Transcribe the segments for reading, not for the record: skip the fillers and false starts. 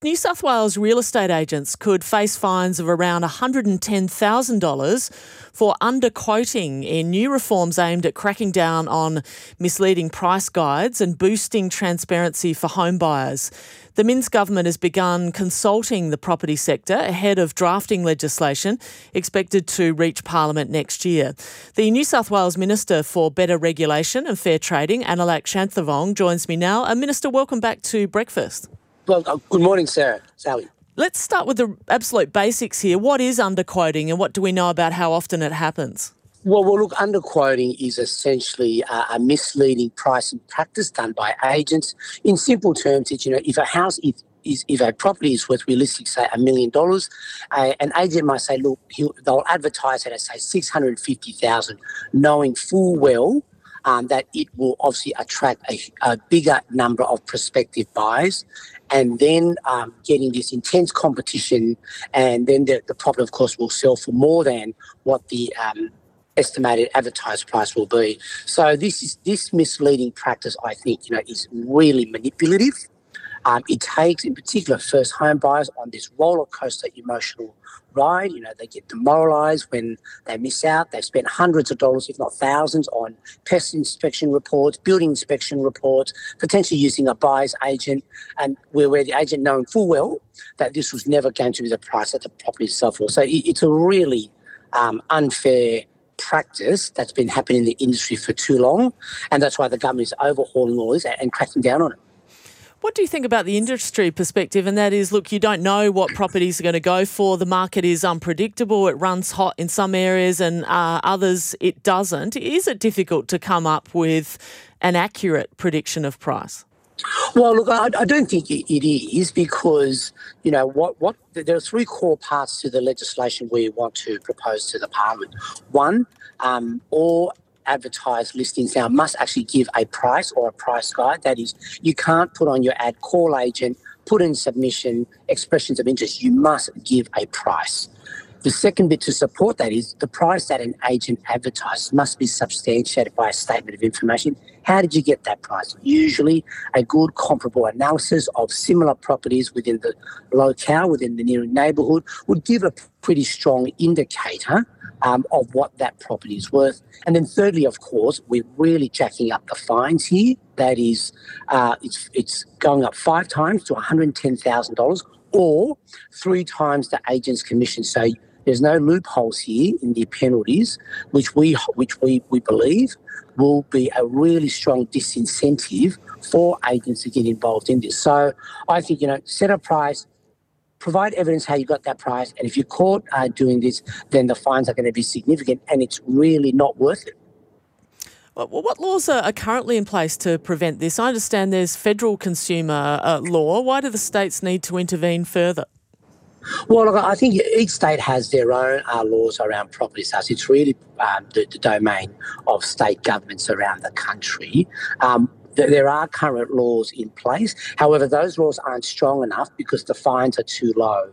New South Wales real estate agents could face fines of around $110,000 for underquoting in new reforms aimed at cracking down on misleading price guides and boosting transparency for home buyers. The Minns government has begun consulting the property sector ahead of drafting legislation expected to reach Parliament next year. The New South Wales Minister for Better Regulation and Fair Trading, Analak Shanthavong, joins me now. Minister, welcome back to Breakfast. Well, good morning, Sarah. Sally. Let's start with the absolute basics here. What is underquoting and what do we know about how often it happens? Well, look, underquoting is essentially a misleading pricing practice done by agents. In simple terms, it's, if a house if a property is worth realistically, say, $1 million, an agent might say, look, they'll advertise it at, say, $650,000, knowing full well that it will obviously attract a bigger number of prospective buyers, and then getting this intense competition, and then the property, of course, will sell for more than what the estimated advertised price will be. So this misleading practice, I think, is really manipulative. It takes, in particular, first home buyers on this roller coaster emotional ride. They get demoralised when they miss out. They've spent hundreds of dollars, if not thousands, on pest inspection reports, building inspection reports, potentially using a buyer's agent, and where the agent knowing full well that this was never going to be the price that the property itself was. So it's a really unfair practice that's been happening in the industry for too long, and that's why the government is overhauling all this and cracking down on it. What do you think about the industry perspective? And that is, look, you don't know what properties are going to go for. The market is unpredictable. It runs hot in some areas and others it doesn't. Is it difficult to come up with an accurate prediction of price? Well, look, I don't think it is, because, there are three core parts to the legislation we want to propose to the Parliament. One, all advertised listings now must actually give a price or a price guide. That is, you can't put on your ad, call agent, put in submission, expressions of interest. You must give a price. The second bit to support that is the price that an agent advertises must be substantiated by a statement of information. How did you get that price? Usually a good comparable analysis of similar properties within the locale, within the near neighbourhood, would give a pretty strong indicator of what that property is worth. And then thirdly, of course, we're really jacking up the fines here. That is, it's going up 5 times to $110,000 or 3 times the agent's commission. So there's no loopholes here in the penalties, which we believe will be a really strong disincentive for agents to get involved in this. So I think, set a price, provide evidence how you got that price, and if you're caught doing this, then the fines are going to be significant, and it's really not worth it. Well, what laws are currently in place to prevent this? I understand there's federal consumer law. Why do the states need to intervene further? Well, look, I think each state has their own laws around property sales. It's really the domain of state governments around the country. There are current laws in place. However, those laws aren't strong enough because the fines are too low.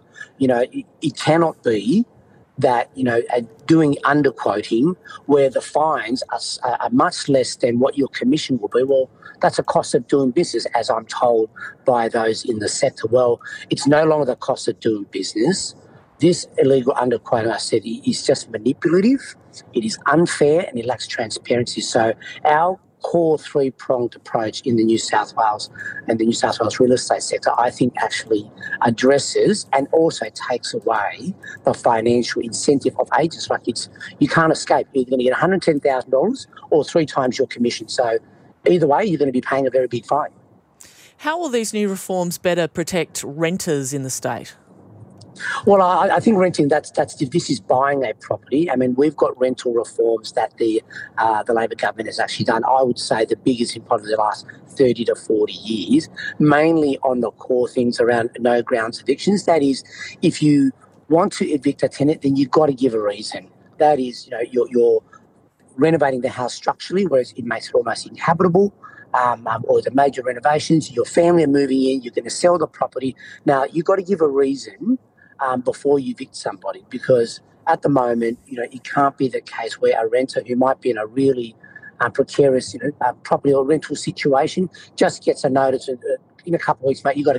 It cannot be that, doing underquoting where the fines are much less than what your commission will be. Well, that's a cost of doing business, as I'm told by those in the sector. Well, it's no longer the cost of doing business. This illegal underquoting, I said, is just manipulative. It is unfair and it lacks transparency. So our core 3-pronged approach in the New South Wales and the New South Wales real estate sector, I think, actually addresses and also takes away the financial incentive of agents. Like, you can't escape. You're going to get $110,000 or 3 times your commission. So either way, you're going to be paying a very big fine. How will these new reforms better protect renters in the state? Well, I think renting, this is buying a property. I mean, we've got rental reforms that the Labor government has actually done. I would say the biggest in probably the last 30 to 40 years, mainly on the core things around no grounds evictions. That is, if you want to evict a tenant, then you've got to give a reason. That is, you're renovating the house structurally, whereas it makes it almost inhabitable. Or the major renovations, your family are moving in, you're going to sell the property. Now, you've got to give a reason before you evict somebody, because at the moment, it can't be the case where a renter who might be in a really precarious, property or rental situation just gets a notice in a couple of weeks, mate, you've got to go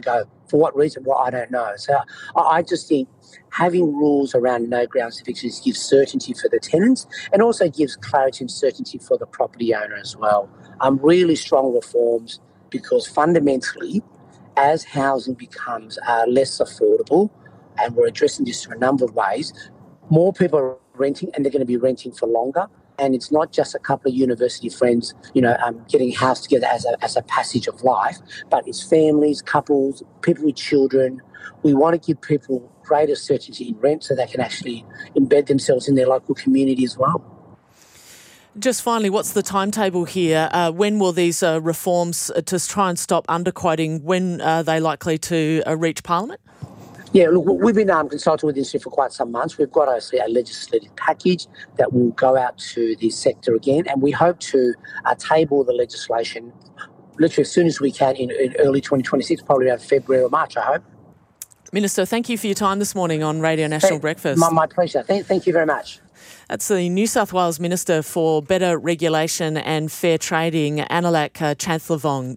For what reason? Well, I don't know. So I just think having rules around no grounds evictions gives certainty for the tenants and also gives clarity and certainty for the property owner as well. Really strong reforms, because fundamentally, as housing becomes less affordable, and we're addressing this through a number of ways, more people are renting, and they're going to be renting for longer. And it's not just a couple of university friends, getting a house together as a passage of life, but it's families, couples, people with children. We want to give people greater certainty in rent so they can actually embed themselves in their local community as well. Just finally, what's the timetable here? When will these reforms to try and stop underquoting, when are they likely to reach Parliament? Yeah, look, we've been consulting with the industry for quite some months. We've got a legislative package that will go out to the sector again, and we hope to table the legislation literally as soon as we can in early 2026, probably around February or March, I hope. Minister, thank you for your time this morning on Radio National Breakfast. My pleasure. Thank you very much. That's the New South Wales Minister for Better Regulation and Fair Trading, Analak Chanthavong.